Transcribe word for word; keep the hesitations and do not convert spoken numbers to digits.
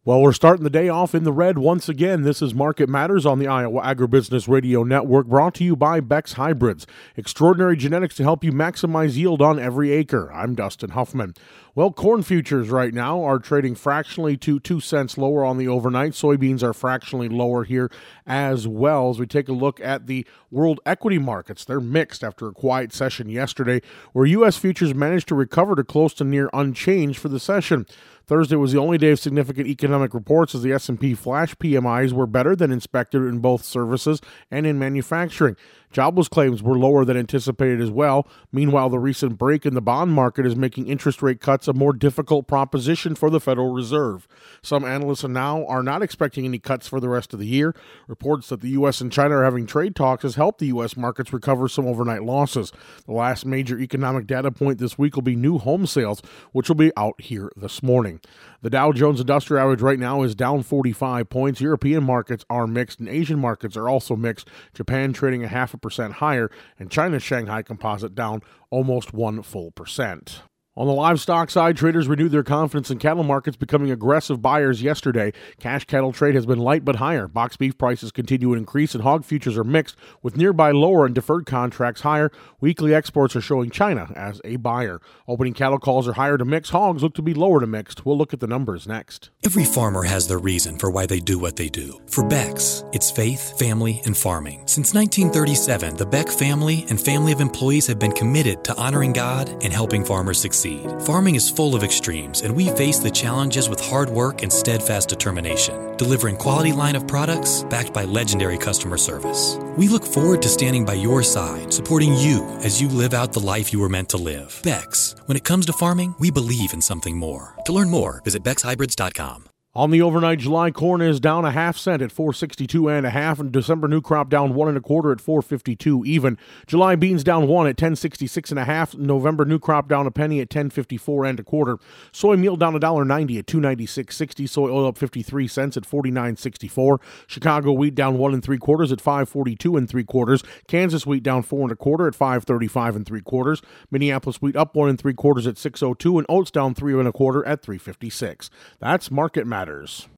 Well, we're starting the day off in the red once again. This is Market Matters on the Iowa Agribusiness Radio Network, brought to you by Beck's Hybrids. Extraordinary genetics to help you maximize yield on every acre. I'm Dustin Huffman. Well, corn futures right now are trading fractionally to two cents lower on the overnight. Soybeans are fractionally lower here as well. As we take a look at the world equity markets, they're mixed after a quiet session yesterday, where U S futures managed to recover to close to near unchanged for the session. Thursday was the only day of significant economic reports, as the S and P flash P M Is were better than expected in both services and in manufacturing. Jobless claims were lower than anticipated as well. Meanwhile, the recent break in the bond market is making interest rate cuts a more difficult proposition for the Federal Reserve. Some analysts now are not expecting any cuts for the rest of the year. Reports that the U S and China are having trade talks has helped the U S markets recover some overnight losses. The last major economic data point this week will be new home sales, which will be out here this morning. The Dow Jones Industrial Average right now is down forty-five points. European markets are mixed, and Asian markets are also mixed. Japan trading a half a percent higher, and China's Shanghai Composite down almost one full percent. On the livestock side, traders renewed their confidence in cattle markets, becoming aggressive buyers yesterday. Cash cattle trade has been light but higher. Box beef prices continue to increase, and hog futures are mixed, with nearby lower and deferred contracts higher. Weekly exports are showing China as a buyer. Opening cattle calls are higher to mixed. Hogs look to be lower to mixed. We'll look at the numbers next. Every farmer has their reason for why they do what they do. For Beck's, it's faith, family, and farming. Since nineteen thirty-seven, the Beck family and family of employees have been committed to honoring God and helping farmers succeed. Farming is full of extremes, and we face the challenges with hard work and steadfast determination, delivering quality line of products backed by legendary customer service. We look forward to standing by your side, supporting you as you live out the life you were meant to live. Beck's, when it comes to farming, we believe in something more. To learn more, visit bex hybrids dot com. On the overnight, July corn is down a half cent at four sixty-two and a half, and December new crop down one and a quarter at four fifty-two even. July beans down one at ten sixty-six and a half. November new crop down a penny at ten fifty-four and a quarter. Soy meal down a dollar ninety at two ninety-six sixty. Soy oil up fifty-three cents at forty-nine sixty-four. Chicago wheat down one and three quarters at five forty-two and three quarters. Kansas wheat down four and a quarter at five thirty-five and three quarters. Minneapolis wheat up one and three quarters at six oh two, and oats down three and a quarter at three fifty-six. That's Market Matters.